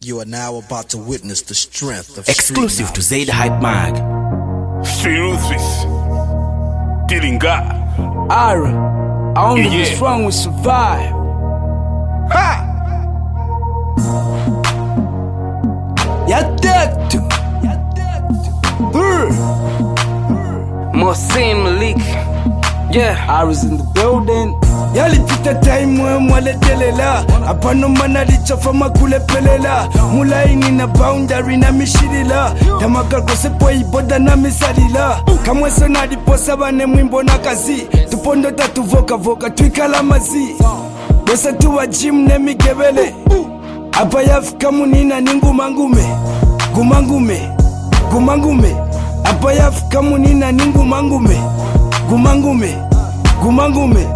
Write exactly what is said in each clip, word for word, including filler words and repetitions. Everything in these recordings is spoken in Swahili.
You are now about to witness the strength of exclusive to Zaid Hype Mag. Seriously, Tilinga. Ira, only Yeah, yeah. what's wrong with survive. Ha! Yadet. Mohsin Malik. Yeah, Ira's in the building. Yalitita time mwale telela apano manali chofa makule pelela mulaini na boundary na mishirila tamaka kosepo iboda na misalila kamwe sona diposa bane mwimbo na kazi tupondo tatu voka voka twikala mazi besa tuwa gym ne migebele apa yafika munina ningumangume gumangume gumangume apa yafika munina ningumangume gumangume gumangume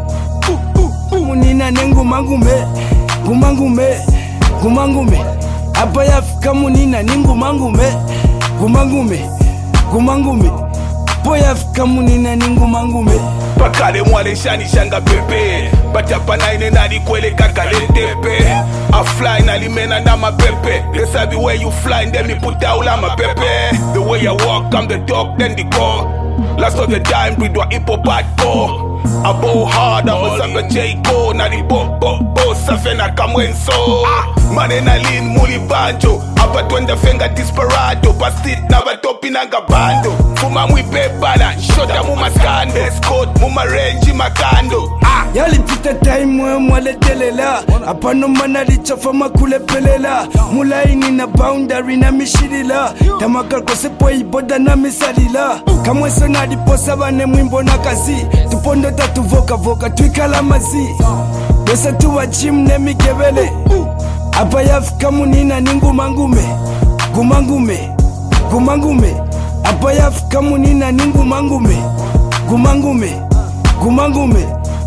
munina nengumangume gumangume gumangume apa yafika munina ningumangume gumangume gumangume po yafika munina ningumangume Pakale mwale shani shanga pepe Batapa naine nadi kwele kakale tepe I fly na limena na mapepe They sabi where you fly and then me put out la mapepe The way I walk I'm the dog then the go Last of the time breed wa hip hop hardcore I bow hard I'm a sanga J Cole Na di bo bo bo safe na kamwenso Mane na lean muli banjo Apa twende fenga disparado Bastit na batopi na gabando Fuma mwipe bala Shota muma skando Escort muma range makando ah. Yalitita time mwale telela apano manali chofa makule pelela mulaini na boundary na mishirila tamaka kosepo iboda na misalila kamwe sona diposa bane mwimbo na kazi tupondo tatu voka voka twikala mazi besa tuwa gym ne migebele apa yafika munina ningumangume gumangume gumangume apa yafika munina ningumangume gumangume gumangume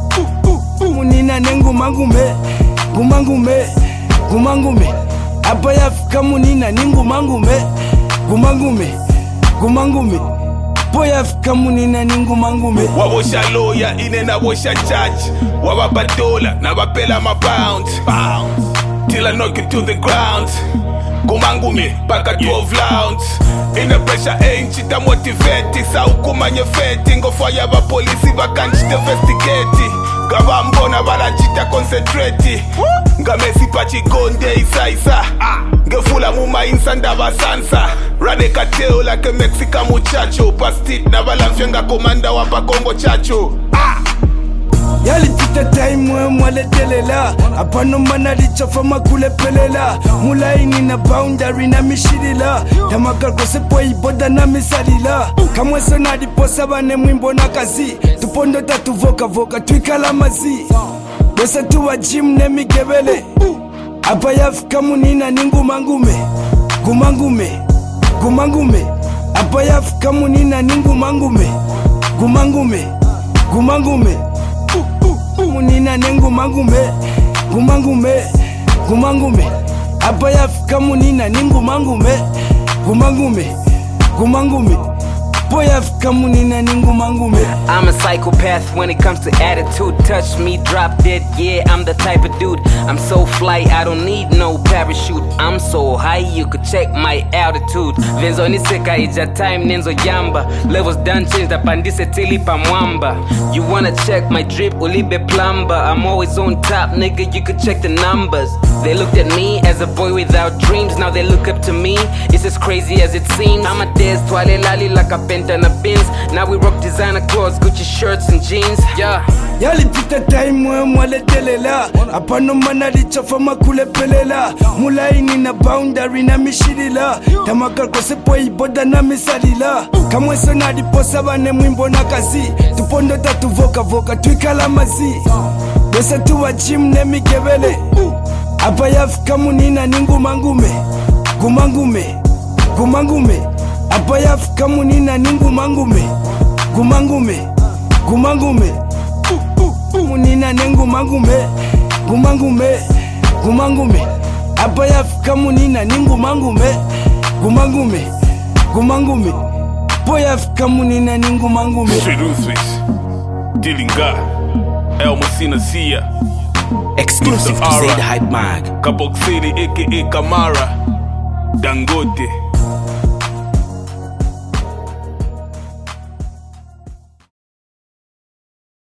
munina nengumangume gumangume gumangume apa yafika munina ningumangume gumangume gumangume po yafika munina ningumangume Wawosha lawyer ine na washa judge Wababadola na bapela ma bounce Till I knock you to the ground Gumangume baka twelve rounds In the pressure ain't chita motivate Sa ukumanye feti Ngofaya ba polisi bakanchita investigate Gaba mbona bala chita concentrate Ngamesi pachi gonde isa isa Ngefula muma insanda basansa Rade kateo like a Mexican muchacho Pastit na balamfyenga komanda wapa Kongo chacho ah! Yalitita time mwale telela apano manali chofa makule pelela mulaini na boundary na mishirila tamaka kosepo iboda na misalila kamwe sona diposa bane mwimbo na kazi tupondo tatu voka voka twikala mazi besa tuwa gym ne migebele apa yafika munina ningumangume gumangume gumangume apa yafika munina ningumangume gumangume gumangume munina nengumangume gumangume gumangume apa yafika munina ningumangume gumangume gumangume po yafika munina ningumangume. I'm a psychopath when it comes to attitude. Touch me, drop dead, yeah, I'm the type of dude. I'm so fly, I don't need no parachute. I'm so high, you could check my altitude. Venzo niseka ija time nenzo yamba. Levels done change, pandise tili pa mwamba. You wanna check my drip, ulibe plumber. I'm always on top, nigga, you could check the numbers. They looked at me as a boy without dreams. Now they look up to me, it's as crazy as it seems. I'm a des toile lali like a pen and a bins. Now we rock designer clothes, Gucci shirts and jeans. Yeah. Yalitita time mwale telela apano manali chofa makule pelela mulaini na boundary na mishirila tamaka kosepo iboda na misalila kamwe sona diposa bane mwimbo na kazi tupondo tatu voka voka twikala mazi besa tuwa gym ne migebele apa yafika munina ningumangume gumangume gumangume apa yafika munina ningumangume gumangume gumangume munina nengumangume gumangume gumangume apa yafika munina ningumangume gumangume gumangume po yafika munina ningumangume. Seriously, Tilinga El Messina Sia. Exclusive to Zaid Hype Mag. Kabok City aka Kamara Dangote